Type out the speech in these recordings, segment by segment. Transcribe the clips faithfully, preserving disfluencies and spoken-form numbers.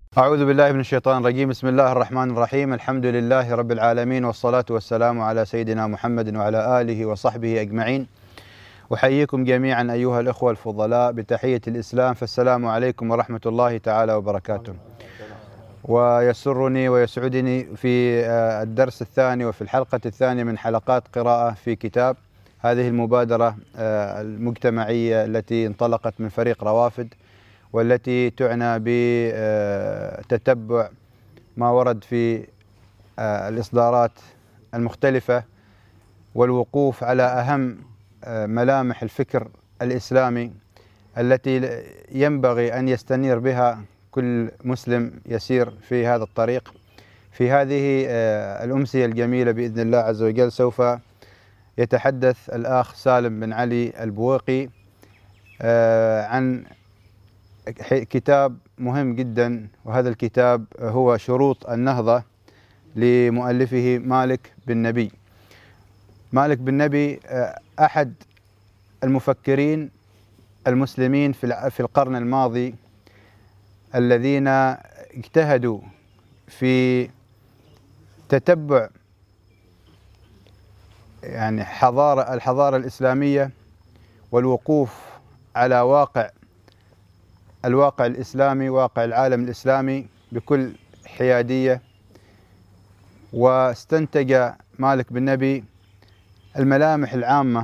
أعوذ بالله من الشيطان الرجيم. بسم الله الرحمن الرحيم. الحمد لله رب العالمين، والصلاة والسلام على سيدنا محمد وعلى آله وصحبه أجمعين. أحييكم جميعا أيها الأخوة الفضلاء بتحية الإسلام، فالسلام عليكم ورحمة الله تعالى وبركاته. ويسرني ويسعدني في الدرس الثاني وفي الحلقة الثانية من حلقات قراءة في كتاب هذه المبادرة المجتمعية التي انطلقت من فريق روافد، والتي تعنى بتتبع ما ورد في الإصدارات المختلفة والوقوف على أهم ملامح الفكر الإسلامي التي ينبغي أن يستنير بها كل مسلم يسير في هذا الطريق. في هذه الأمسية الجميلة بإذن الله عز وجل سوف يتحدث الأخ سالم بن علي البويقي عن كتاب مهم جدا، وهذا الكتاب هو شروط النهضة لمؤلفه مالك بن نبي. مالك بن نبي أحد المفكرين المسلمين في القرن الماضي الذين اجتهدوا في تتبع يعني حضارة الحضارة الإسلامية والوقوف على واقع الواقع الإسلامي، واقع العالم الإسلامي بكل حيادية. واستنتج مالك بن نبي الملامح العامة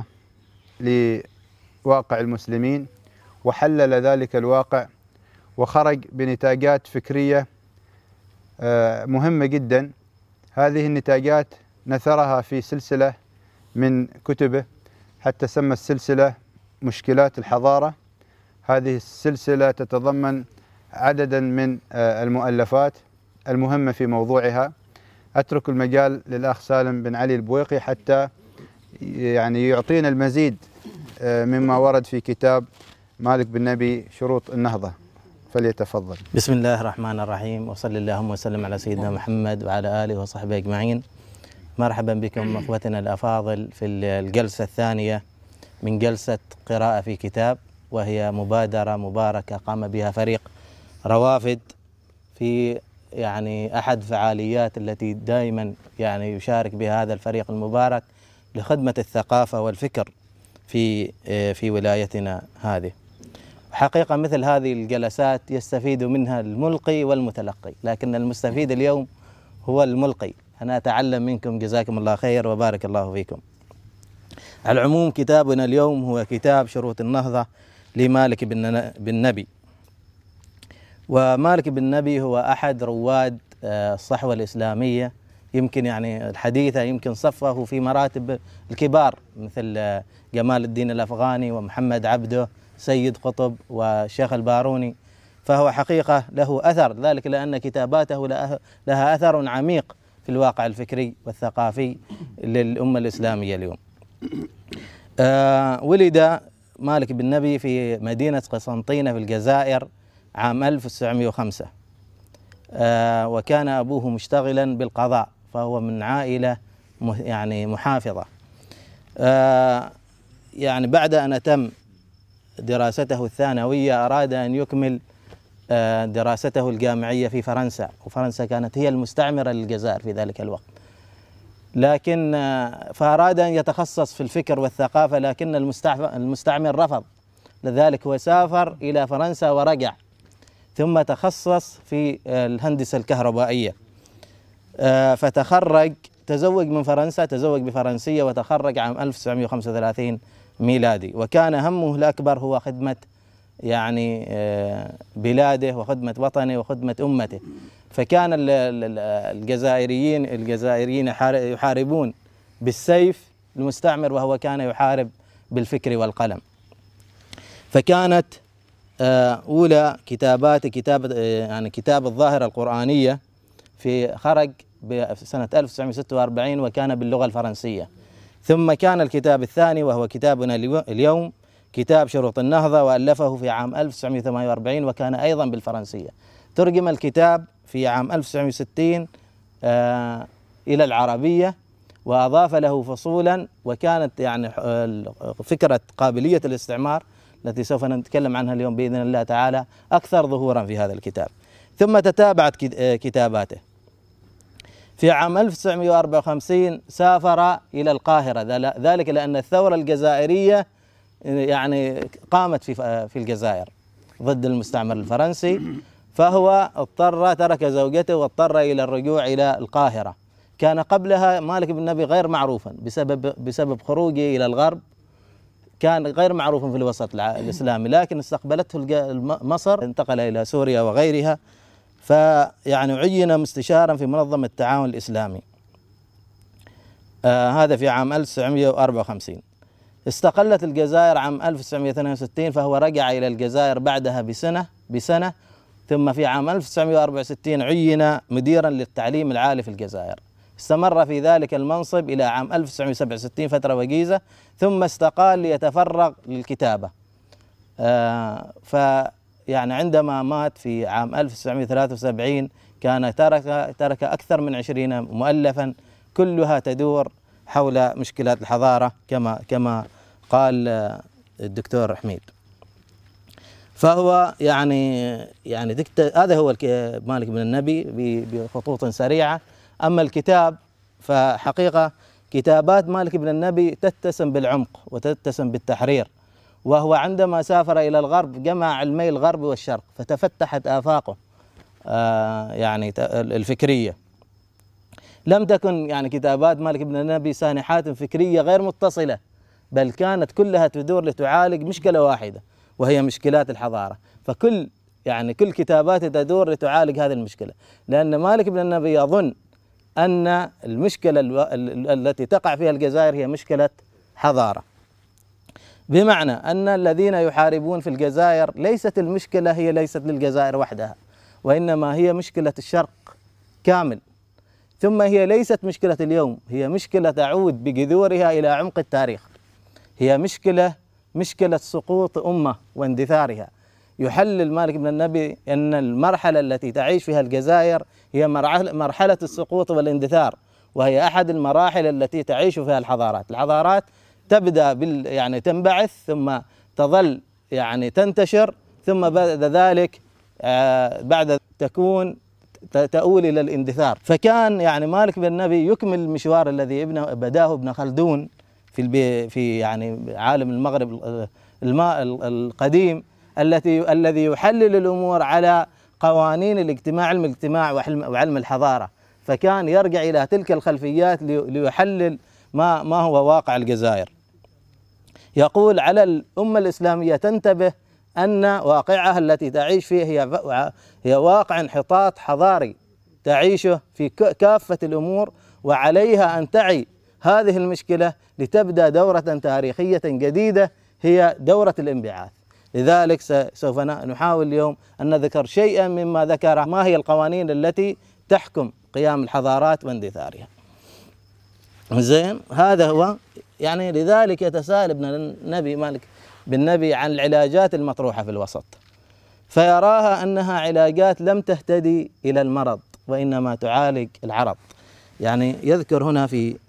لواقع المسلمين، وحلل ذلك الواقع، وخرج بنتاجات فكرية مهمة جدا. هذه النتاجات نثرها في سلسلة من كتبه حتى سمى السلسلة مشكلات الحضارة. هذه السلسلة تتضمن عددا من المؤلفات المهمة في موضوعها. أترك المجال للأخ سالم بن علي البويقي حتى يعني يعطينا المزيد مما ورد في كتاب مالك بن نبي شروط النهضة، فليتفضل. بسم الله الرحمن الرحيم، وصلى اللهم وسلم على سيدنا محمد وعلى آله وصحبه أجمعين. مرحبا بكم أخوتنا الأفاضل في الجلسة الثانية من جلسة قراءة في كتاب، وهي مبادرة مباركة قام بها فريق روافد في يعني أحد فعاليات التي دائما يعني يشارك بها هذا الفريق المبارك لخدمة الثقافة والفكر في في ولايتنا هذه. حقيقة مثل هذه الجلسات يستفيد منها الملقي والمتلقي، لكن المستفيد اليوم هو الملقي. أنا أتعلم منكم، جزاكم الله خير وبارك الله فيكم. على العموم كتابنا اليوم هو كتاب شروط النهضة لمالك بن نبي. ومالك بن نبي هو أحد رواد الصحوة الإسلامية، يمكن يعني الحديثة يمكن صفه في مراتب الكبار مثل جمال الدين الأفغاني ومحمد عبده سيد قطب والشيخ الباروني. فهو حقيقة له أثر، ذلك لأن كتاباته لها أثر عميق في الواقع الفكري والثقافي للأمة الإسلامية اليوم. آه ولد مالك بن نبي في مدينة قسنطينة في الجزائر عام ألف وتسعمائة وخمسة، آه وكان أبوه مشتغلا بالقضاء، فهو من عائلة يعني محافظة. آه يعني بعد أن أتم دراسته الثانوية أراد أن يكمل آه دراسته الجامعية في فرنسا، وفرنسا كانت هي المستعمرة للجزائر في ذلك الوقت، لكن فأراد أن يتخصص في الفكر والثقافة، لكن المستعمر رفض، لذلك هو سافر إلى فرنسا ورجع، ثم تخصص في الهندسة الكهربائية. فتخرج، تزوج من فرنسا، تزوج بفرنسية وتخرج عام ألف وتسعمائة وخمسة وثلاثين ميلادي. وكان همه الأكبر هو خدمة يعني بلاده وخدمة وطنه وخدمة أمته. فكان الجزائريين الجزائريين يحاربون بالسيف المستعمر، وهو كان يحارب بالفكر والقلم. فكانت أولى كتابات كتاب يعني كتاب الظاهرة القرآنية في خرج بسنة ألف وتسعمائة وستة وأربعين، وكان باللغة الفرنسية. ثم كان الكتاب الثاني وهو كتابنا اليوم كتاب شروط النهضة، وألفه في عام ألف وتسعمائة وثمانية وأربعين، وكان أيضا بالفرنسية. ترجم الكتاب في عام ألف وتسعمائة وستين آه إلى العربية، وأضاف له فصولا. وكانت يعني فكرة قابلية الاستعمار التي سوف نتكلم عنها اليوم بإذن الله تعالى أكثر ظهورا في هذا الكتاب. ثم تتابعت كتاباته. في عام ألف وتسعمئة وأربعة وخمسين سافر إلى القاهرة، ذلك لأن الثورة الجزائرية يعني قامت في في الجزائر ضد المستعمر الفرنسي، فهو اضطر ترك زوجته واضطر إلى الرجوع إلى القاهرة. كان قبلها مالك بن نبي غير معروفا بسبب بسبب خروجه إلى الغرب، كان غير معروف في الوسط الإسلامي، لكن استقبلته مصر، انتقل إلى سوريا وغيرها، فيعني عين مستشارا في منظمة التعاون الإسلامي. آه هذا في عام ألف وتسعمئة وأربعة وخمسين. استقلت الجزائر عام ألف وتسعمئة واثنين وستين، فهو رجع إلى الجزائر بعدها بسنة بسنة ثم في عام ألف وتسعمئة وأربعة وستين عين مديرا للتعليم العالي في الجزائر. استمر في ذلك المنصب إلى عام ألف وتسعمئة وسبعة وستين فترة وجيزة، ثم استقال ليتفرغ للكتابة. آه فيعني عندما مات في عام ألف وتسعمئة وثلاثة وسبعين كان ترك ترك أكثر من عشرين مؤلفا كلها تدور حول مشكلات الحضارة كما كما قال الدكتور حميد. فهو يعني يعني هذا هو مالك بن النبي بخطوط سريعة. أما الكتاب فحقيقة كتابات مالك بن النبي تتسم بالعمق وتتسم بالتحرير، وهو عندما سافر إلى الغرب جمع علمي الغرب والشرق فتفتحت آفاقه آه يعني الفكرية. لم تكن يعني كتابات مالك بن النبي سانحات فكرية غير متصلة، بل كانت كلها تدور لتعالج مشكلة واحدة وهي مشكلات الحضارة. فكل يعني كل كتاباته تدور لتعالج هذه المشكلة، لأن مالك بن النبي يظن أن المشكلة التي تقع فيها الجزائر هي مشكلة حضارة، بمعنى أن الذين يحاربون في الجزائر ليست المشكلة هي ليست للجزائر وحدها، وإنما هي مشكلة الشرق كامل. ثم هي ليست مشكلة اليوم، هي مشكلة تعود بجذورها إلى عمق التاريخ، هي مشكلة مشكلة سقوط أمة واندثارها. يحلل مالك بن النبي أن المرحلة التي تعيش فيها الجزائر هي مرحلة السقوط والاندثار، وهي أحد المراحل التي تعيش فيها الحضارات. الحضارات تبدأ بال يعني تنبعث ثم تظل يعني تنتشر، ثم بعد ذلك آه بعد تكون تؤول إلى الاندثار. فكان يعني مالك بن النبي يكمل المشوار الذي بداه ابن خلدون في في يعني عالم المغرب الماء القديم، التي الذي يحلل الأمور على قوانين الاجتماع، علم الاجتماع وعلم الحضارة. فكان يرجع إلى تلك الخلفيات ليحلل ما ما هو واقع الجزائر. يقول على الأمة الإسلامية تنتبه أن واقعها التي تعيش فيه هي هي واقع انحطاط حضاري تعيشه في كافة الأمور، وعليها أن تعي هذه المشكلة لتبدأ دورة تاريخية جديدة هي دورة الانبعاث. لذلك سوف نحاول اليوم أن نذكر شيئا مما ذكر، ما هي القوانين التي تحكم قيام الحضارات واندثارها. زين، هذا هو يعني. لذلك يتساءل ابن النبي مالك بن نبي عن العلاجات المطروحة في الوسط، فيراها أنها علاجات لم تهتدي إلى المرض وإنما تعالج العرض. يعني يذكر هنا في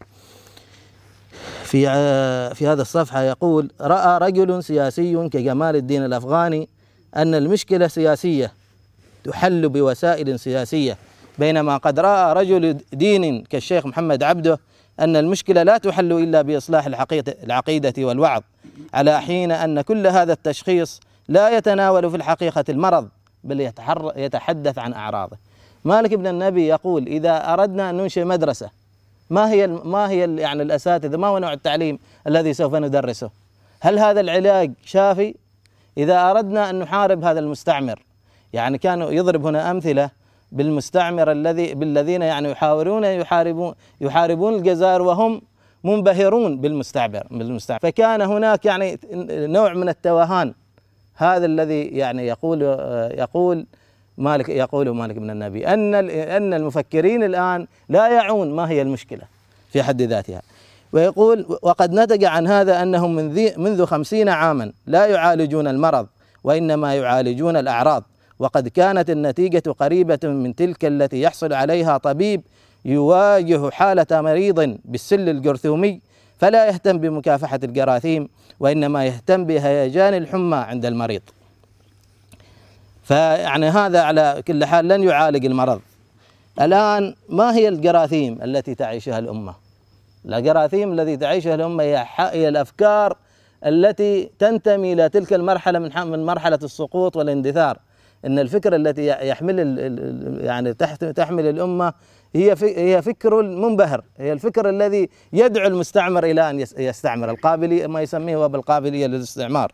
في في هذا الصفحة يقول: رأى رجل سياسي كجمال الدين الأفغاني أن المشكلة سياسية تحل بوسائل سياسية، بينما قد رأى رجل دين كالشيخ محمد عبده أن المشكلة لا تحل إلا بإصلاح العقيدة والوعظ، على حين أن كل هذا التشخيص لا يتناول في الحقيقة المرض بل يتحدث عن أعراضه. مالك بن النبي يقول: إذا أردنا أن ننشئ مدرسة، ما هي ما هي يعني الأساتذة، ما هو نوع التعليم الذي سوف ندرسه؟ هل هذا العلاج شافي؟ إذا أردنا أن نحارب هذا المستعمر، يعني كانوا يضرب هنا أمثلة بالمستعمر الذي بالذين يعني يحاولون يحاربون يحاربون الجزائر وهم منبهرون بالمستعمر بالمستعمر فكان هناك يعني نوع من التوهان. هذا الذي يعني يقول يقول مالك يقول مالك بن النبي أن أن المفكرين الآن لا يعون ما هي المشكلة في حد ذاتها. ويقول: وقد نتج عن هذا أنهم من منذ خمسين عاما لا يعالجون المرض وإنما يعالجون الأعراض، وقد كانت النتيجة قريبة من تلك التي يحصل عليها طبيب يواجه حالة مريض بالسل الجرثومي فلا يهتم بمكافحة الجراثيم وإنما يهتم بهيجان الحمى عند المريض. فيعني هذا على كل حال لن يعالج المرض. الآن ما هي الجراثيم التي تعيشها الأمة؟ الجراثيم التي تعيشها الأمة هي هي الأفكار التي تنتمي إلى تلك المرحلة من من مرحلة السقوط والاندثار. إن الفكر التي يحمل يعني تحمل الأمة هي هي فكر منبهر، هي الفكر الذي يدعو المستعمر إلى أن يستعمر، القابلية ما يسميه هو بالقابلية للاستعمار.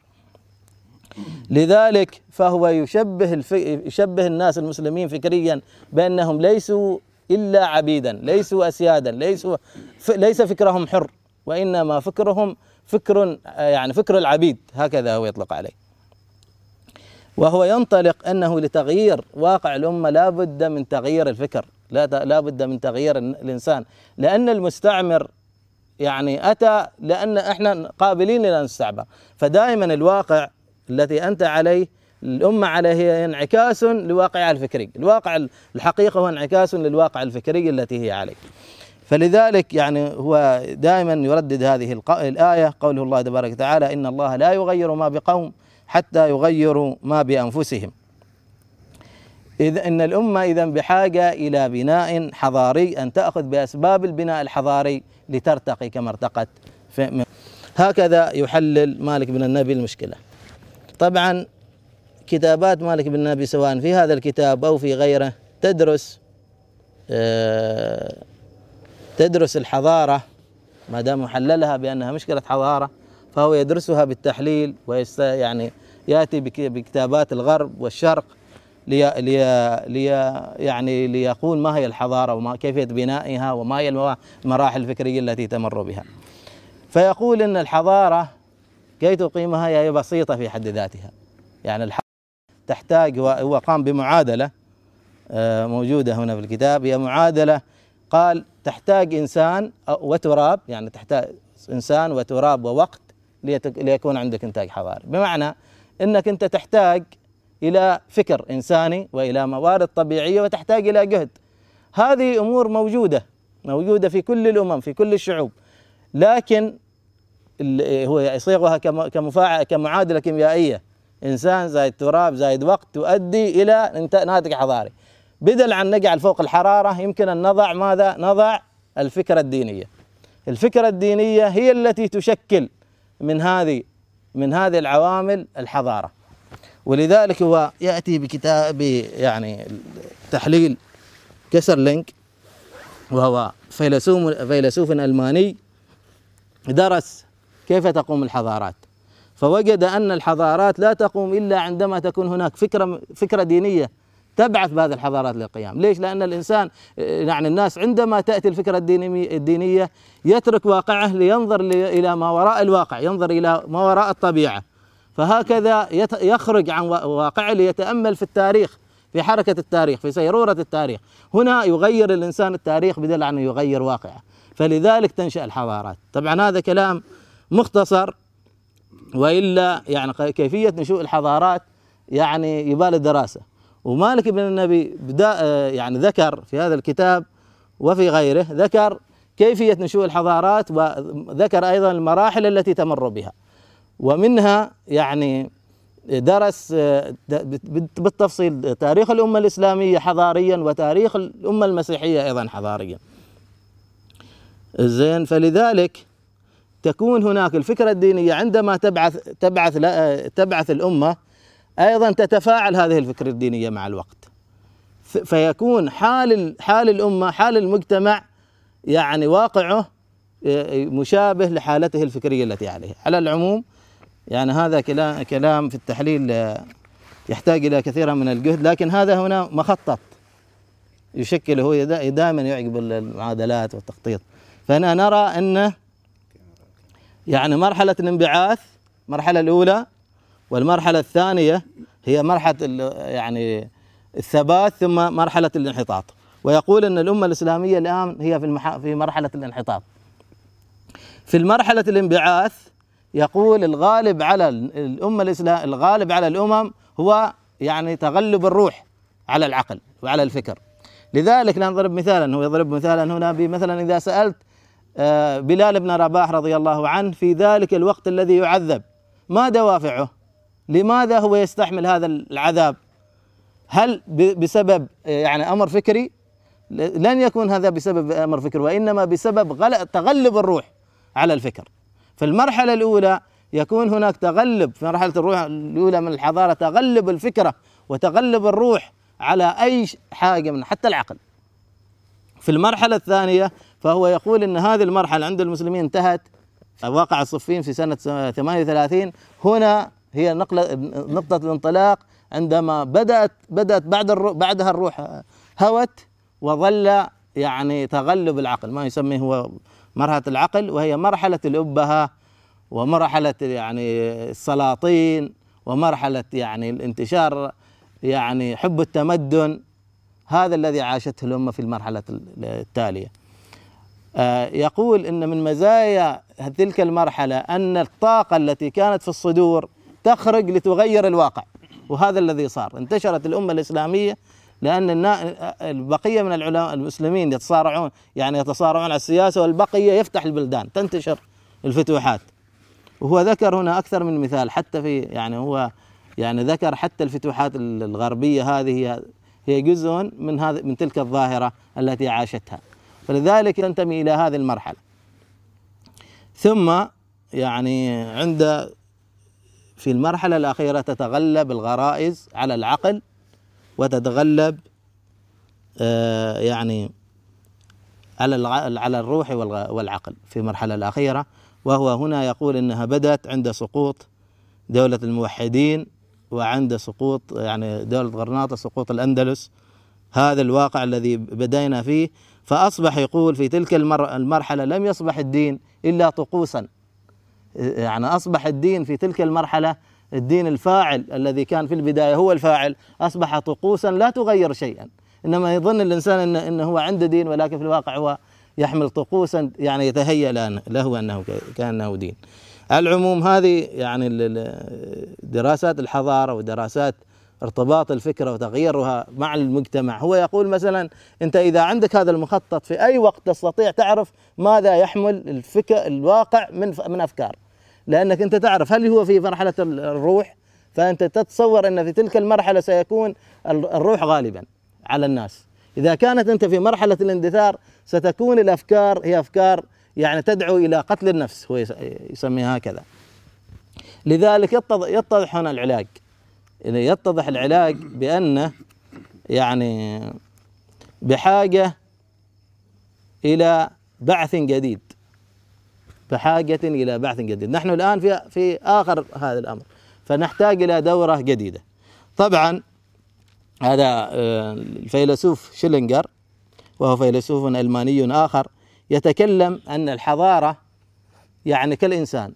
لذلك فهو يشبه الف... يشبه الناس المسلمين فكريا بأنهم ليسوا إلا عبيدا، ليسوا أسيادا، ليسوا ف... ليس فكرهم حر، وإنما فكرهم فكر يعني فكر العبيد، هكذا هو يطلق عليه. وهو ينطلق أنه لتغيير واقع الأمة لا بد من تغيير الفكر، لا لا بد من تغيير الإنسان، لأن المستعمر يعني أتى لأن إحنا قابلين لأن نستعبر، فدائما الواقع التي أنت عليه الأمة عليه هي انعكاس لواقعها الفكري، الواقع الحقيقة هو انعكاس للواقع الفكري التي هي عليه. فلذلك يعني هو دائما يردد هذه الآية، قوله الله تبارك وتعالى: إن الله لا يغير ما بقوم حتى يغيروا ما بأنفسهم. إذا إن الأمة إذا بحاجة إلى بناء حضاري، أن تأخذ بأسباب البناء الحضاري لترتقي كما ارتقت. هكذا يحلل مالك بن النبي المشكلة. طبعا كتابات مالك بن النبي سواء في هذا الكتاب أو في غيره تدرس تدرس الحضارة، ما دام محللها بأنها مشكلة حضارة فهو يدرسها بالتحليل، ويست يعني يأتي بكتابات الغرب والشرق لي لي لي يعني ليقول ما هي الحضارة وما كيفية بنائها وما هي المراحل الفكرية التي تمر بها. فيقول إن الحضارة كي تقيمها هي بسيطة في حد ذاتها، يعني الحضارة تحتاج، هو قام بمعادلة موجودة هنا في الكتاب، هي معادلة قال تحتاج إنسان وتراب، يعني تحتاج إنسان وتراب ووقت ليكون عندك إنتاج حضاري. بمعنى أنك أنت تحتاج إلى فكر إنساني وإلى موارد طبيعية وتحتاج إلى جهد. هذه أمور موجودة موجودة في كل الأمم في كل الشعوب، لكن هو يصيغها كمفاعل كمعادلة كيميائية، إنسان زائد تراب زائد وقت تؤدي إلى ناتج حضاري. بدل عن نجعل فوق الحرارة يمكن أن نضع ماذا؟ نضع الفكرة الدينية. الفكرة الدينية هي التي تشكل من هذه من هذه العوامل الحضارة. ولذلك هو يأتي بكتاب يعني تحليل كسرلينك، وهو فيلسوف فيلسوف ألماني درس كيف تقوم الحضارات، فوجد أن الحضارات لا تقوم إلا عندما تكون هناك فكرة فكرة دينية تبعث بهذه الحضارات للقيام. ليش؟ لأن الإنسان يعني الناس عندما تأتي الفكرة الدينية يترك واقعه لينظر إلى ما وراء الواقع، ينظر إلى ما وراء الطبيعة، فهكذا يخرج عن واقعه ليتأمل في التاريخ، في حركة التاريخ، في سيرورة التاريخ. هنا يغير الإنسان التاريخ بدل عن يغير واقعه، فلذلك تنشأ الحضارات. طبعا هذا كلام مختصر، وإلا يعني كيفية نشوء الحضارات يعني يبال دراسة. ومالك بن النبي بدا يعني ذكر في هذا الكتاب وفي غيره ذكر كيفية نشوء الحضارات، وذكر أيضا المراحل التي تمر بها، ومنها يعني درس بالتفصيل تاريخ الأمة الإسلامية حضاريا وتاريخ الأمة المسيحية أيضا حضاريا. زين، فلذلك تكون هناك الفكرة الدينية عندما تبعث تبعث تبعث الأمة أيضا تتفاعل هذه الفكرة الدينية مع الوقت، فيكون حال حال الأمة حال المجتمع يعني واقعه مشابه لحالته الفكرية التي عليه. على العموم يعني هذا كلام كلام في التحليل يحتاج إلى كثير من الجهد، لكن هذا هنا مخطط يشكل، هو دائما يعقب المعادلات والتخطيط. فأنا نرى أن يعني مرحلة الانبعاث المرحلة الأولى، والمرحلة الثانية هي مرحلة يعني الثبات، ثم مرحلة الانحطاط. ويقول أن الأمة الإسلامية الآن هي في المح... في مرحلة الانحطاط. في المرحلة الانبعاث يقول الغالب على الأمة الإسلام الغالب على الأمم هو يعني تغلب الروح على العقل وعلى الفكر. لذلك نضرب مثالا، هو يضرب مثالا هنا بمثلا إذا سألت بلال بن رباح رضي الله عنه في ذلك الوقت الذي يعذب ما دوافعه؟ لماذا هو يستحمل هذا العذاب؟ هل بسبب يعني أمر فكري؟ لن يكون هذا بسبب أمر فكري، وإنما بسبب تغلب الروح على الفكر. في المرحلة الأولى يكون هناك تغلب، في مرحلة الروح الأولى من الحضارة تغلب الفكرة وتغلب الروح على أي حاجة من حتى العقل. في المرحلة الثانية فهو يقول إن هذه المرحلة عند المسلمين انتهت واقع الصفين في سنة ثمانية وثلاثين. هنا هي نقلة نقطة الانطلاق عندما بدأت بدأت بعد الروح بعدها الروح هوت، وظل يعني تغلب العقل، ما يسميه هو مرحلة العقل، وهي مرحلة الأبهة ومرحلة يعني السلاطين ومرحلة يعني الانتشار، يعني حب التمدن. هذا الذي عاشته الأمة في المرحلة التالية. يقول إن من مزايا تلك المرحلة أن الطاقة التي كانت في الصدور تخرج لتغير الواقع، وهذا الذي صار. انتشرت الأمة الإسلامية لأن البقية من العلماء المسلمين يتصارعون يعني يتصارعون على السياسة، والبقية يفتح البلدان، تنتشر الفتوحات. وهو ذكر هنا أكثر من مثال، حتى في يعني هو يعني ذكر حتى الفتوحات الغربية هذه هي جزء من هذا من تلك الظاهرة التي عاشتها، فلذلك تنتمي إلى هذه المرحلة. ثم يعني عند في المرحلة الأخيرة تتغلب الغرائز على العقل، وتتغلب آه يعني على على الروح والعقل في المرحلة الأخيرة. وهو هنا يقول إنها بدأت عند سقوط دولة الموحدين، وعند سقوط يعني دولة غرناطة، سقوط الأندلس، هذا الواقع الذي بدأنا فيه. فأصبح يقول في تلك المرحلة لم يصبح الدين إلا طقوسا، يعني أصبح الدين في تلك المرحلة الدين الفاعل الذي كان في البداية هو الفاعل، أصبح طقوسا لا تغير شيئا. إنما يظن الإنسان إنه, إنه هو عنده دين، ولكن في الواقع هو يحمل طقوسا يعني يتهيأ له أنه كأنه دين. على العموم هذه يعني دراسات الحضارة ودراسات ارتباط الفكرة وتغييرها مع المجتمع. هو يقول مثلا أنت إذا عندك هذا المخطط في أي وقت تستطيع تعرف ماذا يحمل الفكر الواقع من من أفكار، لأنك أنت تعرف هل هو في مرحلة الروح، فأنت تتصور أن في تلك المرحلة سيكون الروح غالبا على الناس. إذا كانت أنت في مرحلة الاندثار ستكون الأفكار هي أفكار يعني تدعو إلى قتل النفس، هو يسميها هكذا. لذلك يتضح هنا العلاج، يتضح العلاج بأنه يعني بحاجة إلى بعث جديد، بحاجة إلى بعث جديد. نحن الآن في في آخر هذا الأمر، فنحتاج إلى دورة جديدة. طبعا هذا الفيلسوف شيلينجر، وهو فيلسوف ألماني آخر، يتكلم أن الحضارة يعني كالإنسان،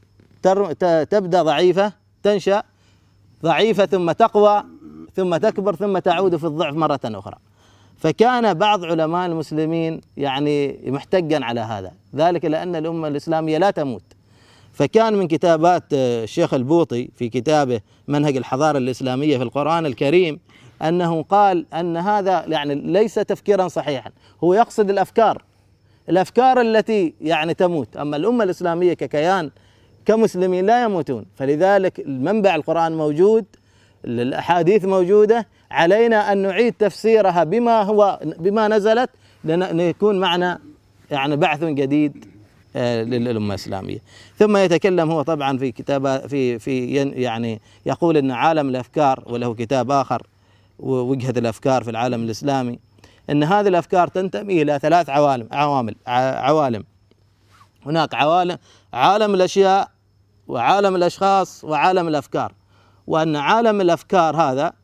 تبدأ ضعيفة، تنشأ ضعيفة، ثم تقوى، ثم تكبر، ثم تعود في الضعف مرة أخرى. فكان بعض علماء المسلمين يعني محتجا على هذا، ذلك لأن الأمة الإسلامية لا تموت. فكان من كتابات الشيخ البوطي في كتابه منهج الحضارة الإسلامية في القرآن الكريم أنه قال أن هذا يعني ليس تفكيرا صحيحا، هو يقصد الأفكار الأفكار التي يعني تموت، أما الأمة الإسلامية ككيان كمسلمين لا يموتون. فلذلك المنبع القرآن موجود، الأحاديث موجودة، علينا أن نعيد تفسيرها بما هو بما نزلت، لنكون معنا يعني بعث جديد للأمة الإسلامية. ثم يتكلم هو طبعا في كتاب في في يعني يقول أن عالم الأفكار، وله كتاب آخر وجهة الأفكار في العالم الإسلامي، أن هذه الأفكار تنتمي إلى ثلاث عوالم عوامل عوالم هناك عوالم عالم الأشياء، وعالم الأشخاص، وعالم الأفكار. وأن عالم الأفكار هذا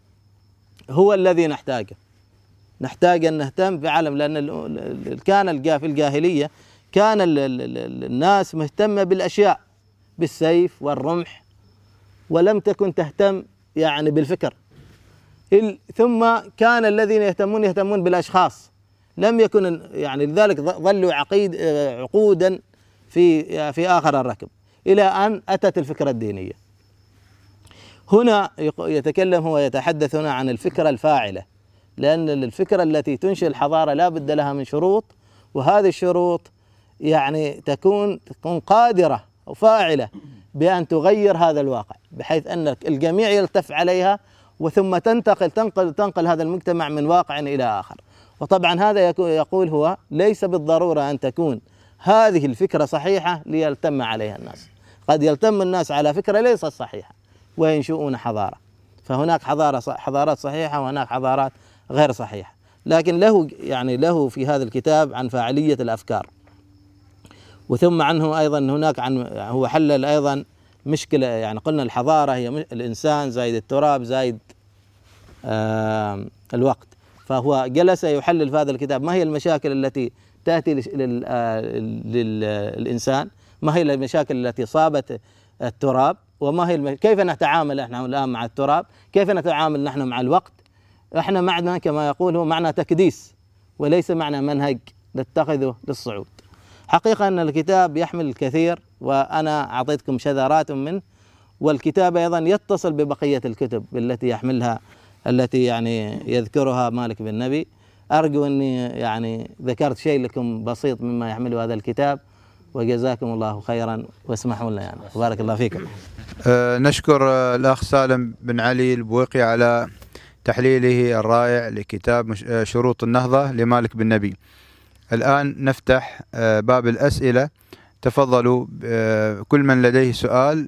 هو الذي نحتاجه، نحتاج أن نهتم بعالم، لأن كان في الجاهلية كان الناس مهتمة بالأشياء، بالسيف والرمح، ولم تكن تهتم يعني بالفكر. ثم كان الذين يهتمون يهتمون بالأشخاص، لم يكن يعني لذلك ظلوا عقيد عقودا في في آخر الركب، إلى أن أتت الفكرة الدينية. هنا يتكلم هو يتحدث هنا عن الفكرة الفاعلة، لأن الفكرة التي تنشئ الحضارة لا بد لها من شروط، وهذه الشروط يعني تكون تكون قادرة أو فاعلة بأن تغير هذا الواقع، بحيث أن الجميع يلتف عليها وثم تنتقل تنقل تنقل هذا المجتمع من واقع إلى آخر. وطبعا هذا يقول هو ليس بالضرورة أن تكون هذه الفكرة صحيحة ليلتم عليها الناس، قد يلتم الناس على فكرة ليست صحيحة وينشؤون حضارة. فهناك حضارة حضارات صحيحة وهناك حضارات غير صحيحة. لكن له يعني له في هذا الكتاب عن فاعلية الأفكار، وثم عنه أيضا هناك عن هو حلل أيضا مشكلة، يعني قلنا الحضارة هي الإنسان زائد التراب زائد آه الوقت. فهو جلس يحلل في هذا الكتاب ما هي المشاكل التي تأتي للإنسان، ما هي المشاكل التي صابت التراب، وما هي الم... كيف نتعامل نحن الآن مع التراب، كيف نتعامل نحن مع الوقت. احنا معنا كما يقول هو معنى تكديس وليس معنى منهج نتخذه للصعود. حقيقة أن الكتاب يحمل الكثير وأنا أعطيتكم شذرات منه، والكتاب أيضا يتصل ببقية الكتب التي يحملها التي يعني يذكرها مالك بن نبي. أرجو أني يعني ذكرت شيء لكم بسيط مما يحمله هذا الكتاب، وجزاكم الله خيرا واسمحوا لنا يعني بارك الله فيكم. أه نشكر الأخ سالم بن علي البويقي على تحليله الرائع لكتاب شروط النهضة لمالك بن نبي. الآن نفتح باب الأسئلة. تفضلوا كل من لديه سؤال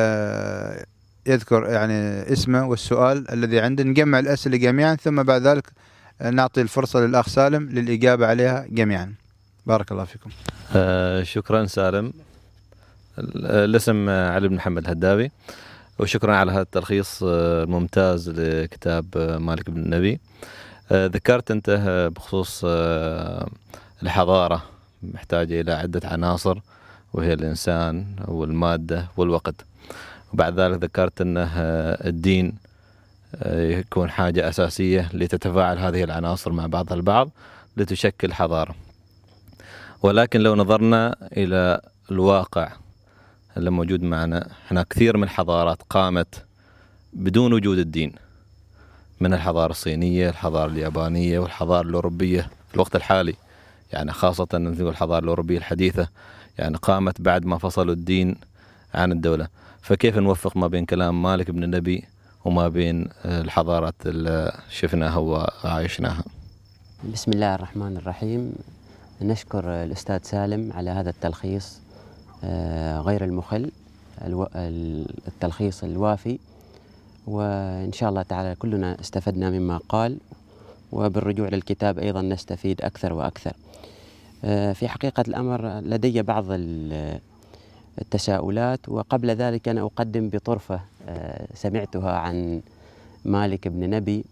يذكر يعني اسمه والسؤال الذي عنده، نجمع الأسئلة جميعا ثم بعد ذلك نعطي الفرصة للأخ سالم للإجابة عليها جميعا. بارك الله فيكم. آه شكرا سالم. الاسم علي بن محمد الهدابي، وشكرا على هذا التلخيص الممتاز لكتاب مالك بن نبي. آه ذكرت أنت بخصوص آه الحضارة محتاجة إلى عدة عناصر، وهي الإنسان والمادة والوقت. وبعد ذلك ذكرت أنه الدين يكون حاجة أساسية لتتفاعل هذه العناصر مع بعضها البعض لتشكل حضارة. ولكن لو نظرنا إلى الواقع اللي موجود معنا، هناك كثير من الحضارات قامت بدون وجود الدين، من الحضارة الصينية، الحضارة اليابانية، والحضارة الأوروبية في الوقت الحالي، يعني خاصة الحضارة الأوروبية الحديثة يعني قامت بعد ما فصلوا الدين عن الدولة. فكيف نوفق ما بين كلام مالك بن النبي وما بين الحضارات اللي شفناها وعايشناها؟ بسم الله الرحمن الرحيم. نشكر الأستاذ سالم على هذا التلخيص غير المخل، التلخيص الوافي، وإن شاء الله تعالى كلنا استفدنا مما قال، وبالرجوع للكتاب أيضا نستفيد أكثر وأكثر. في حقيقة الأمر لدي بعض التساؤلات، وقبل ذلك أنا أقدم بطرفة سمعتها عن مالك بن نبي،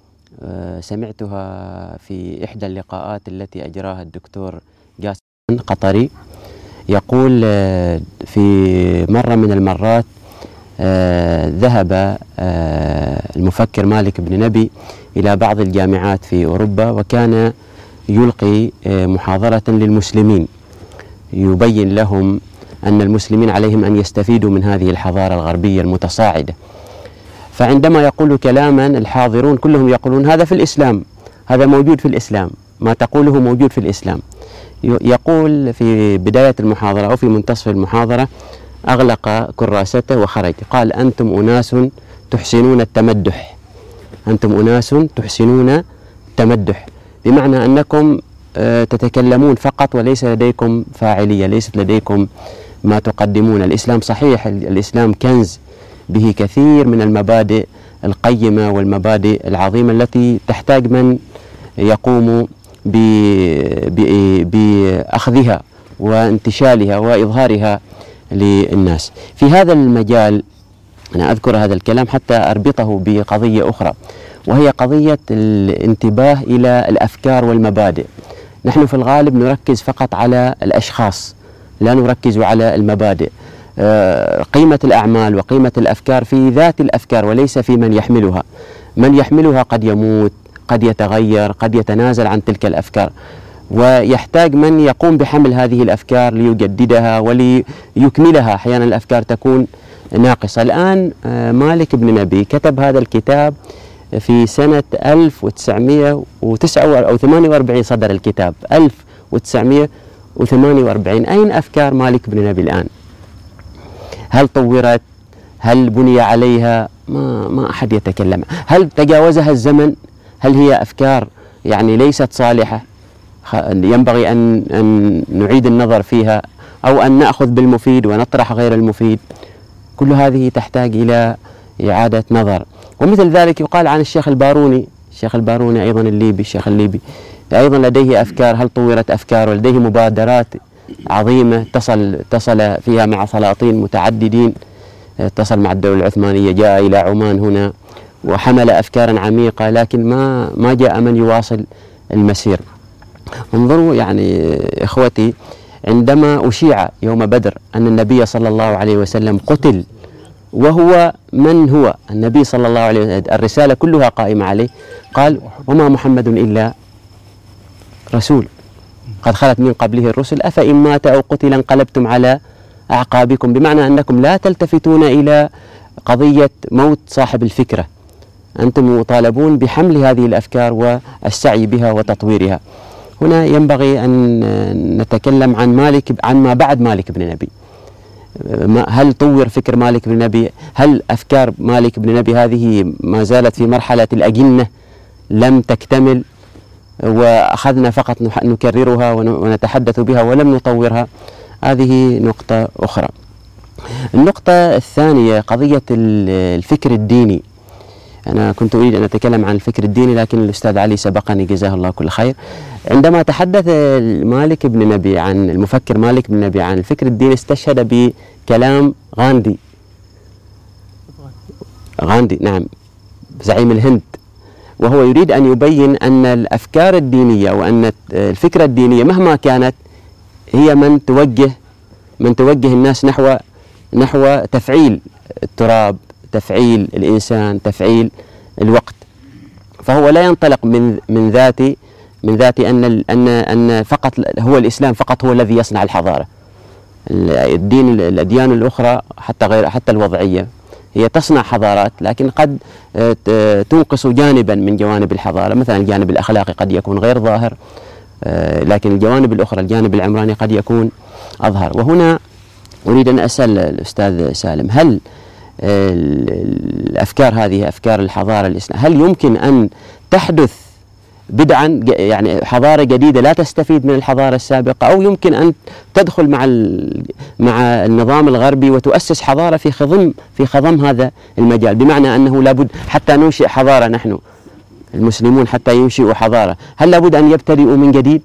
سمعتها في إحدى اللقاءات التي أجراها الدكتور جاسم قطري، يقول في مرة من المرات ذهب المفكر مالك بن نبي إلى بعض الجامعات في أوروبا، وكان يلقي محاضرة للمسلمين يبين لهم أن المسلمين عليهم أن يستفيدوا من هذه الحضارة الغربية المتصاعدة. فعندما يقول كلاما الحاضرون كلهم يقولون هذا في الإسلام، هذا موجود في الإسلام، ما تقوله موجود في الإسلام. يقول في بداية المحاضرة أو في منتصف المحاضرة أغلق كراسته وخرج، قال أنتم أناس تحسنون التمدح، أنتم أناس تحسنون التمدح، بمعنى أنكم تتكلمون فقط وليس لديكم فاعلية، ليست لديكم ما تقدمون. الإسلام صحيح، الإسلام كنز به كثير من المبادئ القيمة والمبادئ العظيمة التي تحتاج من يقوم بأخذها وانتشالها وإظهارها للناس. في هذا المجال أنا أذكر هذا الكلام حتى أربطه بقضية أخرى، وهي قضية الانتباه إلى الأفكار والمبادئ. نحن في الغالب نركز فقط على الأشخاص، لا نركز على المبادئ. قيمة الأعمال وقيمة الأفكار في ذات الأفكار وليس في من يحملها. من يحملها قد يموت، قد يتغير، قد يتنازل عن تلك الأفكار، ويحتاج من يقوم بحمل هذه الأفكار ليجددها وليكملها. أحيانا الأفكار تكون ناقصة. الآن مالك بن نبي كتب هذا الكتاب في سنة ألف وتسعمائة وتسعة أو ثمانية وأربعين صدر الكتاب، ألف وتسعمائة وثمانية وأربعين. أين أفكار مالك بن نبي الآن؟ هل طورت؟ هل بني عليها؟ ما ما أحد يتكلم. هل تجاوزها الزمن؟ هل هي أفكار يعني ليست صالحة ينبغي أن أن نعيد النظر فيها، أو أن نأخذ بالمفيد ونطرح غير المفيد؟ كل هذه تحتاج إلى إعادة نظر. ومثل ذلك يقال عن الشيخ الباروني، الشيخ الباروني أيضا الليبي، الشيخ الليبي أيضا لديه أفكار. هل طورت أفكار؟ ولديه مبادرات عظيمة اتصل اتصل فيها مع سلاطين متعددين، اتصل مع الدولة العثمانية، جاء إلى عمان هنا وحمل أفكارا عميقة، لكن ما ما جاء من يواصل المسير. انظروا يعني إخوتي، عندما أشيع يوم بدر أن النبي صلى الله عليه وسلم قتل، وهو من هو النبي صلى الله عليه وسلم، الرسالة كلها قائمة عليه، قال: وما محمد إلا رسول قد خلت من قبله الرسل أفإن مات أو قتل انقلبتم على أعقابكم، بمعنى أنكم لا تلتفتون إلى قضية موت صاحب الفكرة، أنتم مطالبون بحمل هذه الأفكار والسعي بها وتطويرها. هنا ينبغي أن نتكلم عن مالك، عن ما بعد مالك بن نبي. هل طور فكر مالك بن نبي؟ هل أفكار مالك بن نبي هذه ما زالت في مرحلة الأجنة لم تكتمل وأخذنا فقط نكررها ونتحدث بها ولم نطورها؟ هذه نقطة أخرى. النقطة الثانية قضية الفكر الديني. أنا كنت أريد أن أتكلم عن الفكر الديني، لكن الأستاذ علي سبقني جزاه الله كل خير. عندما تحدث مالك بن نبي عن المفكر مالك بن نبي عن الفكر الديني، استشهد بكلام غاندي غاندي نعم زعيم الهند، وهو يريد أن يبين أن الأفكار الدينية وأن الفكرة الدينية مهما كانت هي من توجه من توجه الناس نحو نحو تفعيل التراب، تفعيل الإنسان، تفعيل الوقت. فهو لا ينطلق من من ذات من ذات أن أن أن فقط هو الإسلام فقط هو الذي يصنع الحضارة. الدين الأديان الأخرى حتى غير حتى الوضعية هي تصنع حضارات، لكن قد تنقص جانبا من جوانب الحضارة، مثلا الجانب الأخلاقي قد يكون غير ظاهر، لكن الجوانب الأخرى الجانب العمراني قد يكون أظهر. وهنا أريد أن أسأل الأستاذ سالم، هل الأفكار هذه أفكار الحضارة الإسلامية هل يمكن أن تحدث بدعا، يعني حضارة جديدة لا تستفيد من الحضارة السابقة، أو يمكن أن تدخل مع مع النظام الغربي وتؤسس حضارة في خضم في خضم هذا المجال، بمعنى أنه لابد حتى ننشئ حضارة نحن المسلمون، حتى ينشئوا حضارة، هل لابد أن يبتدئوا من جديد،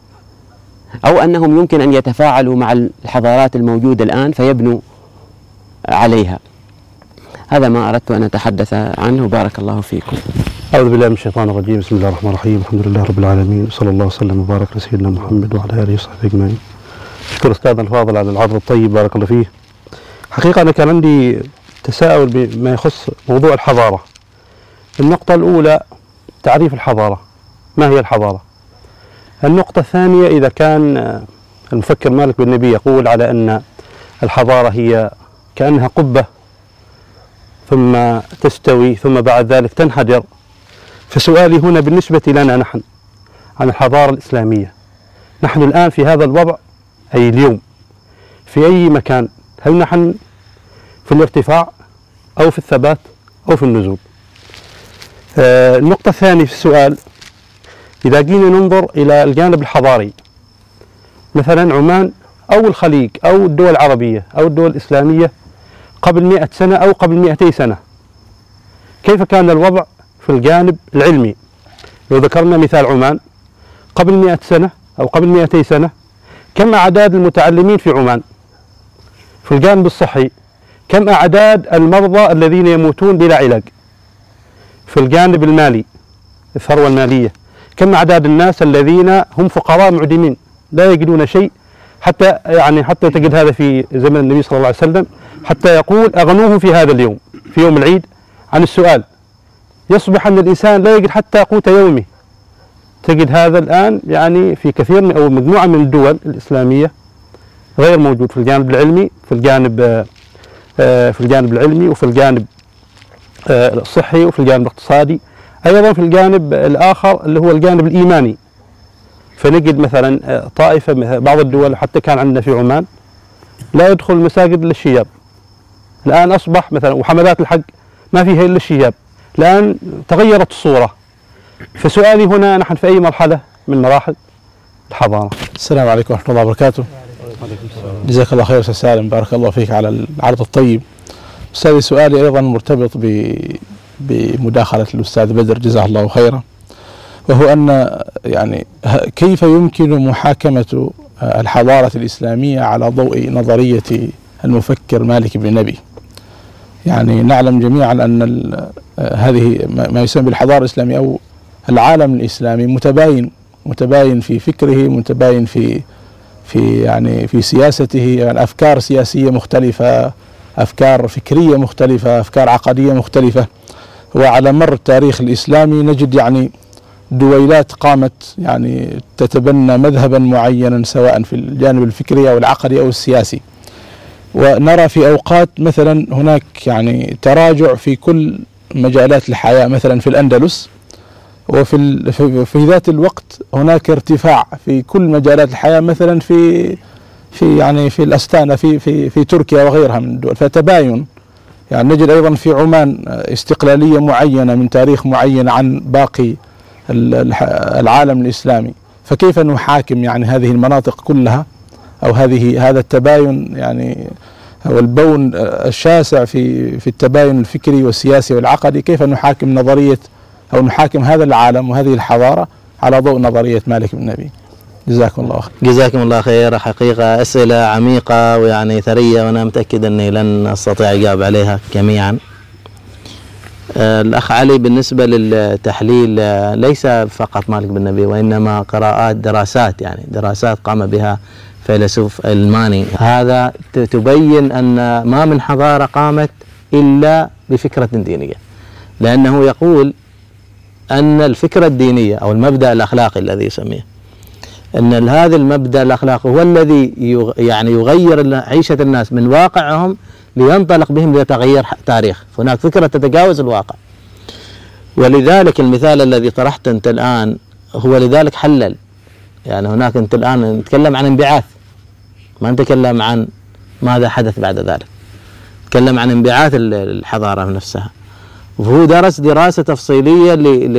أو أنهم يمكن أن يتفاعلوا مع الحضارات الموجودة الآن فيبنوا عليها؟ هذا ما أردت أن أتحدث عنه. بارك الله فيكم. أعوذ بالله من الشيطان الرجيم. بسم الله الرحمن الرحيم. الحمد لله رب العالمين، وصلى الله وسلم وبارك على سيدنا محمد وعلى آله وصحبه أجمعين. أشكر أستاذنا الفاضل على العرض الطيب، بارك الله فيه. حقيقة أنا كان عندي تساؤل بما يخص موضوع الحضارة. النقطة الأولى تعريف الحضارة، ما هي الحضارة؟ النقطة الثانية، إذا كان المفكر مالك بن نبي يقول على أن الحضارة هي كأنها قبة ثم تستوي ثم بعد ذلك تنحدر، فسؤالي هنا بالنسبة لنا نحن عن الحضارة الإسلامية، نحن الآن في هذا الوضع أي اليوم في أي مكان؟ هل نحن في الارتفاع أو في الثبات أو في النزول؟ آه النقطة الثانية في السؤال، إذا جينا ننظر إلى الجانب الحضاري، مثلا عمان أو الخليج أو الدول العربية أو الدول الإسلامية قبل مئة سنة أو قبل مئتي سنة، كيف كان الوضع في الجانب العلمي؟ لو ذكرنا مثال عمان قبل مئة سنة أو قبل مئتي سنة، كم أعداد المتعلمين في عمان؟ في الجانب الصحي كم أعداد المرضى الذين يموتون بلا علاج؟ في الجانب المالي الثروة المالية كم أعداد الناس الذين هم فقراء معدمين لا يجدون شيء، حتى يعني حتى تجد هذا في زمن النبي صلى الله عليه وسلم، حتى يقول أغنوه في هذا اليوم في يوم العيد عن السؤال، يصبح أن الإنسان لا يجد حتى قوت يومه. تجد هذا الآن يعني في كثير من أو مجموعة من الدول الإسلامية غير موجود في الجانب العلمي، في الجانب في الجانب العلمي وفي الجانب الصحي وفي الجانب الاقتصادي، أيضا في الجانب الآخر اللي هو الجانب الإيماني. فنجد مثلا طائفة بعض الدول حتى كان عندنا في عمان لا يدخل المساجد إلا الشياب، الآن أصبح مثلا وحملات الحج ما فيها إلا الشجاب. الآن تغيرت الصورة. فسؤالي هنا، نحن في أي مرحلة من مراحل الحضارة؟ السلام عليكم ورحمة الله وبركاته. جزاك الله خير أستاذ سالم، بارك الله فيك على العرض الطيب. أستاذي سؤالي أيضا مرتبط بمداخلة الأستاذ بدر جزاه الله خيرا، وهو أن يعني كيف يمكن محاكمة الحضارة الإسلامية على ضوء نظرية المفكر مالك بن نبي. يعني نعلم جميعا أن هذه ما يسمى بالحضارة الإسلامية أو العالم الإسلامي متباين متباين في فكره، متباين في في يعني في سياسته، يعني أفكار سياسية مختلفة، أفكار فكرية مختلفة، أفكار عقدية مختلفة. وعلى مر التاريخ الإسلامي نجد يعني دويلات قامت يعني تتبنى مذهبا معينا سواء في الجانب الفكري أو العقدي أو السياسي. ونرى في أوقات مثلا هناك يعني تراجع في كل مجالات الحياة، مثلا في الأندلس، وفي في ذات الوقت هناك ارتفاع في كل مجالات الحياة، مثلا في في يعني في الأستانة في في في تركيا وغيرها من الدول. فتباين يعني نجد أيضا في عمان استقلالية معينة من تاريخ معين عن باقي العالم الإسلامي. فكيف نحاكم يعني هذه المناطق كلها أو هذه هذا التباين يعني أو البون الشاسع في في التباين الفكري والسياسي والعقدي، كيف نحاكم نظرية أو نحاكم هذا العالم وهذه الحضارة على ضوء نظرية مالك بن نبي؟ جزاكم الله خير. جزاكم الله خير. حقيقة أسئلة عميقة ويعني ثرية، وأنا متأكد أني لن أستطيع الإجابة عليها جميعا. الأخ علي، بالنسبة للتحليل ليس فقط مالك بن نبي، وإنما قراءات دراسات يعني دراسات قام بها فيلسوف ألماني، هذا تبين أن ما من حضارة قامت إلا بفكرة دينية، لأنه يقول أن الفكرة الدينية أو المبدأ الأخلاقي الذي يسميه، أن هذا المبدأ الأخلاقي هو الذي يعني يغير عيشة الناس من واقعهم لينطلق بهم لتغيير تاريخ. هناك فكرة تتجاوز الواقع. ولذلك المثال الذي طرحته أنت الآن هو لذلك حلل. يعني هناك أنت الآن نتكلم عن انبعاث، ما نتكلم عن ماذا حدث بعد ذلك، نتكلم عن انبعاث الحضارة نفسها. وهو درس دراسة تفصيلية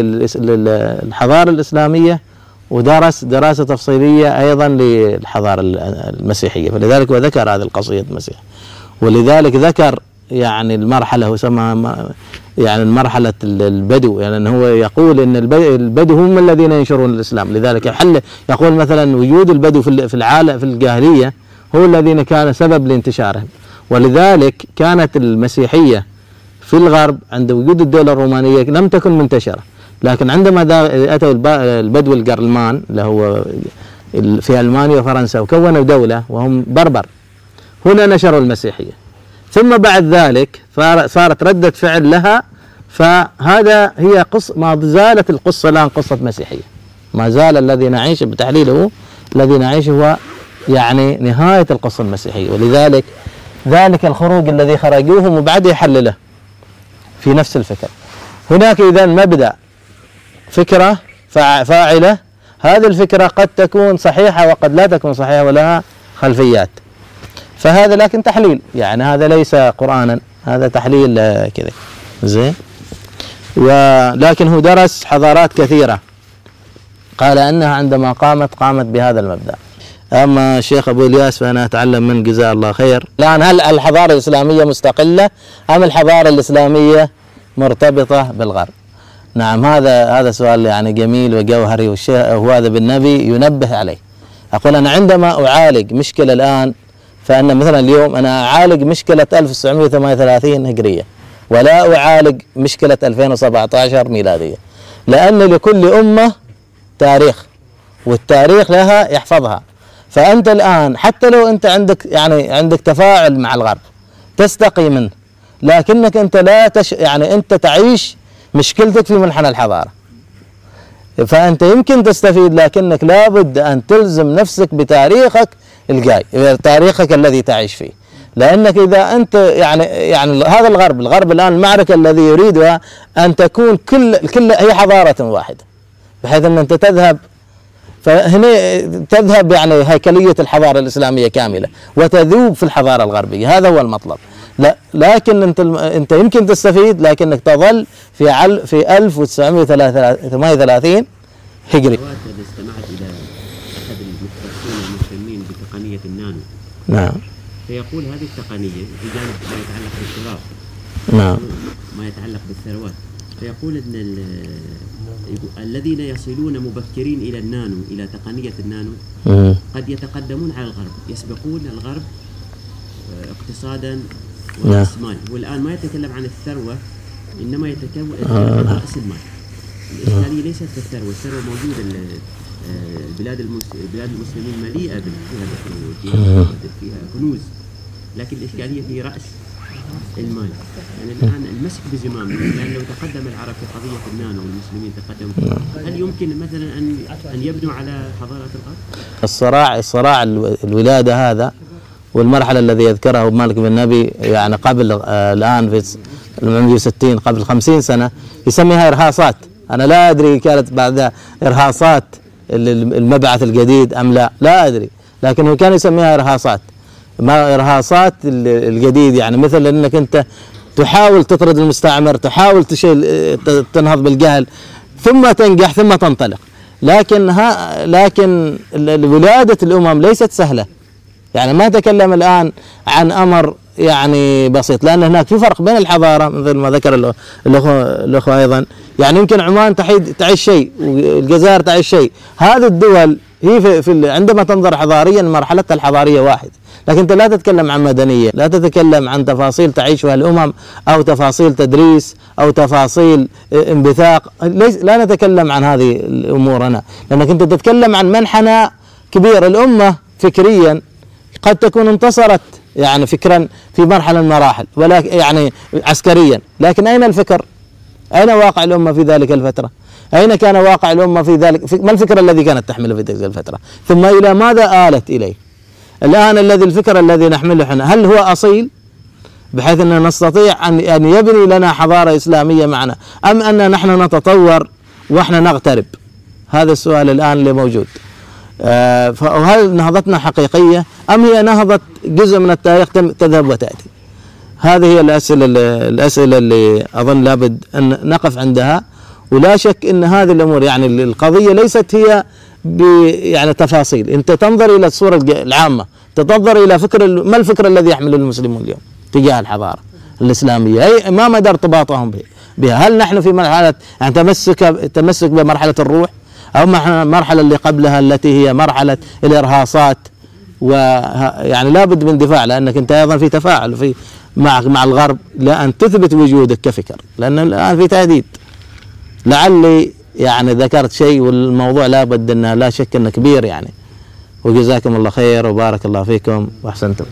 للحضارة الإسلامية، ودرس دراسة تفصيلية أيضا للحضارة المسيحية، فلذلك هو ذكر هذه القصيدة المسيح. ولذلك ذكر يعني المرحلة هو سماها يعني مرحلة البدو، يعني أنه هو يقول أن البدو هم الذين ينشرون الإسلام. لذلك يحل يقول مثلا وجود البدو في العالم في الجاهلية هو الذين كان سبب لانتشارهم. ولذلك كانت المسيحية في الغرب عند وجود الدولة الرومانية لم تكن منتشرة، لكن عندما أتوا البدو القرلمان اللي هو في ألمانيا وفرنسا وكونوا دولة وهم بربر، هنا نشروا المسيحية. ثم بعد ذلك صارت ردة فعل لها، فهذا هي قصة ما زالت القصة الآن قصة مسيحية، ما زال الذي نعيش بتحليله الذي نعيشه هو يعني نهاية القصة المسيحية. ولذلك ذلك الخروج الذي خرجوه وبعد يحلله في نفس الفكرة. هناك إذا مبدأ فكرة فاعلة، هذه الفكرة قد تكون صحيحة وقد لا تكون صحيحة ولها خلفيات، فهذا لكن تحليل، يعني هذا ليس قرآنا، هذا تحليل كذا زين. ولكن هو درس حضارات كثيرة قال أنها عندما قامت قامت بهذا المبدأ. أما الشيخ أبو الياس فأنا أتعلم من جزاه الله خير. الآن هل الحضارة الإسلامية مستقلة أم الحضارة الإسلامية مرتبطة بالغرب؟ نعم، هذا هذا سؤال يعني جميل وجوهري، والشيخ هذا بالنبي ينبه عليه. أقول أنا عندما أعالج مشكلة الآن، فأن مثلا اليوم أنا أعالج مشكلة ألف وتسعمائة وثمانية وثلاثين هجرية ولا أعالج مشكلة ألفين وسبعة عشر ميلادية، لأن لكل أمة تاريخ والتاريخ لها يحفظها. فأنت الآن حتى لو أنت عندك يعني عندك تفاعل مع الغرب تستقي منه، لكنك أنت لا تش يعني أنت تعيش مشكلتك في منحنى الحضارة، فأنت يمكن تستفيد، لكنك لابد أن تلزم نفسك بتاريخك الجاي، تاريخك الذي تعيش فيه. لأنك إذا أنت يعني يعني هذا الغرب الغرب الآن المعركة الذي يريدها أن تكون كل كل هي حضارة واحدة، بحيث أن أنت تذهب، فهنا تذهب يعني هيكلية الحضارة الإسلامية كاملة وتذوب في الحضارة الغربية، هذا هو المطلب. لا، لكن انت انت يمكن تستفيد، لكنك تظل في عل في ألف وتسعمائة وثمانية وثلاثين هجري. أنا استمعت إلى أحد المختصين المهتمين بتقنية النانو. نعم. فيقول هذه التقنية في جانب ما يتعلق بالتراب. نعم. ما يتعلق بالثروات. فيقول أن الذين يصلون مبكرين إلى النانو، إلى تقنية النانو، مم. قد يتقدمون على الغرب، يسبقون الغرب اقتصادا نعم. ورأس مال. والآن ما يتكلم عن الثروة، إنما يتكلم عن رأس المال. الإشكالية ليست في الثروة، الثروة موجودة. البلاد البلاد المسلمين مليئة فيها بترول، فيها كنوز، لكن الإشكالية في رأس المال. يعني الآن المسك بزمام، لأن لو تقدم العرب في قضية النانو والمسلمين تقدموا، هل يمكن مثلا أن أن يبنوا على حضارات الغرب؟ الصراع الصراع الولادة هذا والمرحلة الذي يذكرها مالك بن نبي، يعني قبل آه الآن في ثمانية وستين، قبل خمسين سنة، يسميها إرهاصات. أنا لا أدري كانت بعد إرهاصات المبعث الجديد أم لا، لا أدري، لكن هو كان يسميها إرهاصات. ما إرهاصات الجديد، يعني مثل أنك أنت تحاول تطرد المستعمر، تحاول تشيل تنهض بالجهل، ثم تنجح ثم تنطلق. لكن ها لكن ولادة الأمم ليست سهلة. يعني ما أتكلم الآن عن أمر يعني بسيط، لأن هناك في فرق بين الحضارة مثل ما ذكر الأخوة الأخوة أيضا. يعني يمكن عمان تعيش شيء والجزائر تعيش شيء. هذه الدول هي في, في عندما تنظر حضاريا مرحلتها الحضارية واحد، لكن أنت لا تتكلم عن مدنية، لا تتكلم عن تفاصيل تعيشها الأمم أو تفاصيل تدريس أو تفاصيل انبثاق. لا نتكلم عن هذه الأمور هنا، لأنك أنت تتكلم عن منحنى كبير. الأمة فكريا قد تكون انتصرت يعني فكرا في مرحلة من المراحل، ولكن يعني عسكريا، لكن أين الفكر؟ أين واقع الأمة في ذلك الفترة؟ أين كان واقع الأمة في ذلك؟ ما الفكر الذي كانت تحمله في تلك الفترة؟ ثم إلى ماذا آلت إليه؟ الآن الذي الفكر الذي نحمله احنا هل هو أصيل بحيث أن نستطيع أن أن يبني لنا حضارة إسلامية معنا، أم أن نحن نتطور وإحنا نغترب؟ هذا السؤال الآن اللي موجود. آه فهل نهضتنا حقيقية أم هي نهضة جزء من التاريخ تذهب وتأتي؟ هذه هي الأسئلة الأسئلة اللي أظن لابد أن نقف عندها. ولا شك أن هذه الأمور يعني القضية ليست هي يعني تفاصيل. أنت تنظر إلى الصورة العامة، تنظر إلى فكر ما الفكر الذي يحمله المسلمون اليوم تجاه الحضارة الإسلامية، أي ما مدى ارتباطهم بها؟ هل نحن في مرحلة يعني تمسك تمسك بمرحلة الروح، أو مرحلة اللي قبلها التي هي مرحلة الإرهاصات؟ ويعني لابد من دفاع، لأنك أنت أيضا في تفاعل في مع مع الغرب لأن تثبت وجودك كفكر، لأن الآن في تهديد. لعلي يعني ذكرت شيء والموضوع لابد أنه لا شك أنه كبير يعني. وجزاكم الله خير وبارك الله فيكم وأحسنتم.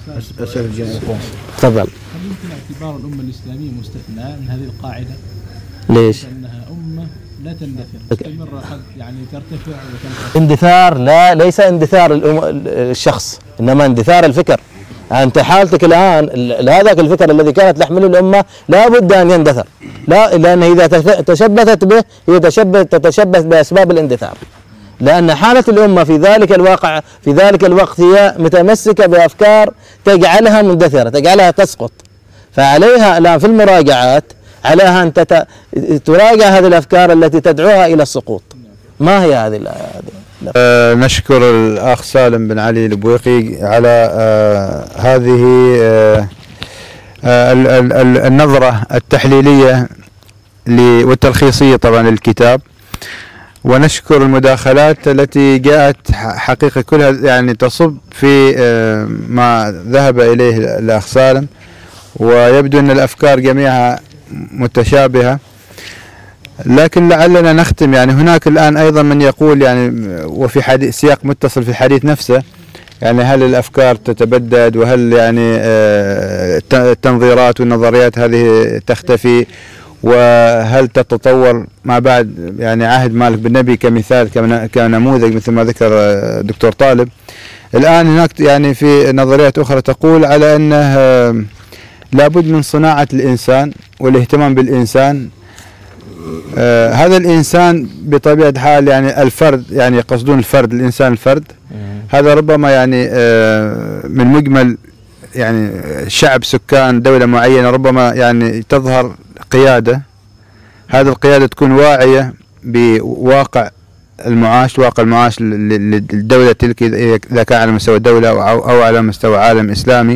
تفضل. هل يمكن اعتبار الأمة الإسلامية مستثناء من هذه القاعدة؟ ليش؟ أنها أمة لا تندثر، مستمرة قد يعني ترتفع وتنخفض. اندثار لا ليس اندثار الشخص، إنما اندثار الفكر. أنت حالتك الآن هذاك الفكر الذي كانت تحمله الأمة لا بد أن يندثر، لا لأن إذا تشبثت به هي تشبث تتشبث بأسباب الاندثار، لأن حالة الأمة في ذلك الواقع في ذلك الوقت هي متمسكة بأفكار تجعلها مندثرة، تجعلها تسقط. فعليها الآن في المراجعات عليها أن تت... تراجع هذه الأفكار التي تدعوها إلى السقوط. ما هي هذه آه نشكر الأخ سالم بن علي البويقي على آه هذه آه آه النظرة التحليلية والتلخيصية طبعا للكتاب، ونشكر المداخلات التي جاءت حقيقة كلها يعني تصب في آه ما ذهب إليه الأخ سالم، ويبدو أن الأفكار جميعها متشابهة. لكن لعلنا نختم يعني هناك الآن أيضا من يقول يعني وفي حديث سياق متصل في الحديث نفسه، يعني هل الأفكار تتبدد، وهل يعني التنظيرات والنظريات هذه تختفي، وهل تتطور ما بعد يعني عهد مالك بن نبي كمثال كنموذج مثل ما ذكر الدكتور طالب. الآن هناك يعني في نظريات أخرى تقول على أنه لابد من صناعة الإنسان والاهتمام بالإنسان. آه هذا الإنسان بطبيعة الحال يعني الفرد، يعني يقصدون الفرد، الإنسان الفرد. هذا ربما يعني آه من مجمل يعني شعب سكان دولة معينة ربما يعني تظهر قيادة، هذه القيادة تكون واعية بواقع المعاش، واقع المعاش للدولة تلك إذا كان على مستوى دولة أو على مستوى عالم إسلامي،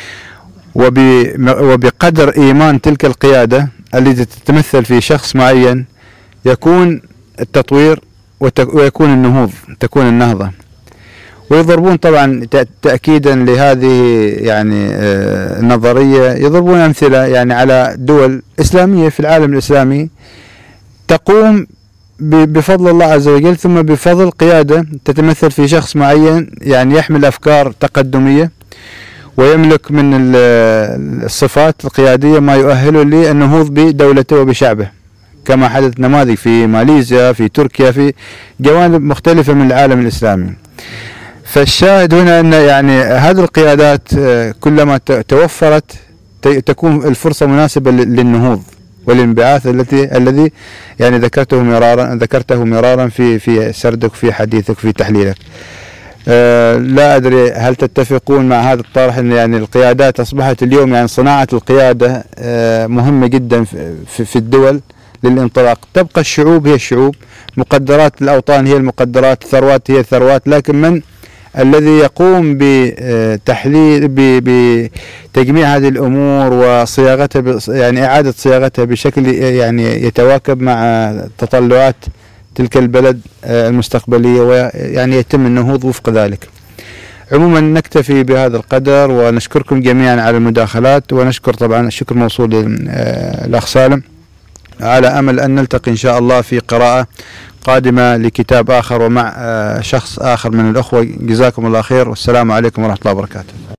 وبقدر إيمان تلك القيادة التي تتمثل في شخص معين يكون التطوير ويكون النهوض، تكون النهضة. ويضربون طبعا تأكيدا لهذه يعني النظرية، يضربون أمثلة يعني على دول إسلامية في العالم الإسلامي تقوم بفضل الله عز وجل، ثم بفضل قيادة تتمثل في شخص معين يعني يحمل أفكار تقدمية ويملك من الصفات القيادية ما يؤهله للنهوض بدولته وبشعبه، كما حدث نماذج في ماليزيا، في تركيا، في جوانب مختلفة من العالم الإسلامي. فالشاهد هنا أن يعني هذه القيادات كلما توفرت تكون الفرصة مناسبة للنهوض والانبعاث التي الذي يعني ذكرته مرارا ذكرته مرارا في في سردك في حديثك في تحليلك. أه لا أدري هل تتفقون مع هذا الطرح أن يعني القيادات أصبحت اليوم يعني صناعة القيادة أه مهمة جدا في, في الدول للانطلاق. تبقى الشعوب هي الشعوب، مقدرات الأوطان هي المقدرات، الثروات هي الثروات، لكن من الذي يقوم بتحليل بتجميع هذه الأمور وصياغتها يعني إعادة صياغتها بشكل يعني يتواكب مع تطلعات تلك البلد المستقبلية ويعني يتم النهوض وفق ذلك. عموما نكتفي بهذا القدر ونشكركم جميعا على المداخلات، ونشكر طبعا الشكر موصول للأخ سالم، على أمل أن نلتقي إن شاء الله في قراءة قادمة لكتاب آخر ومع شخص آخر من الأخوة. جزاكم الله خير، والسلام عليكم ورحمة الله وبركاته.